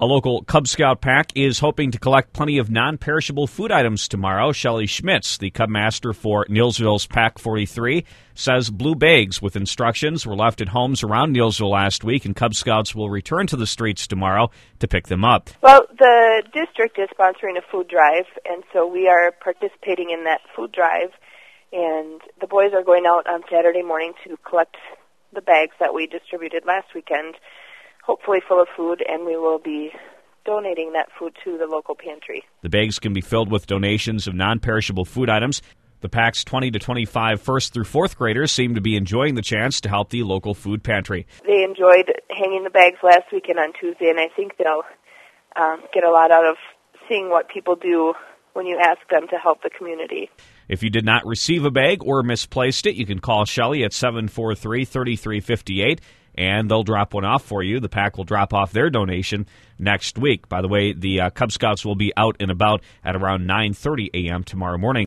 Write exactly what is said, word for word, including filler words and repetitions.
A local Cub Scout pack is hoping to collect plenty of non-perishable food items tomorrow. Shelley Schmitz, the Cub Master for Neillsville's Pack forty-three, says blue bags with instructions were left at homes around Neillsville last week, and Cub Scouts will return to the streets tomorrow to pick them up. Well, the district is sponsoring a food drive, and so we are participating in that food drive, and the boys are going out on Saturday morning to collect the bags that we distributed last weekend, hopefully full of food, and we will be donating that food to the local pantry. The bags can be filled with donations of non-perishable food items. The pack's twenty to twenty-five first through fourth graders seem to be enjoying the chance to help the local food pantry. They enjoyed hanging the bags last weekend on Tuesday, and I think they'll um, get a lot out of seeing what people do when you ask them to help the community. If you did not receive a bag or misplaced it, you can call Shelley at seven four three, three three five eight. And they'll drop one off for you. The pack will drop off their donation next week. By the way, the uh, Cub Scouts will be out and about at around nine thirty a.m. tomorrow morning.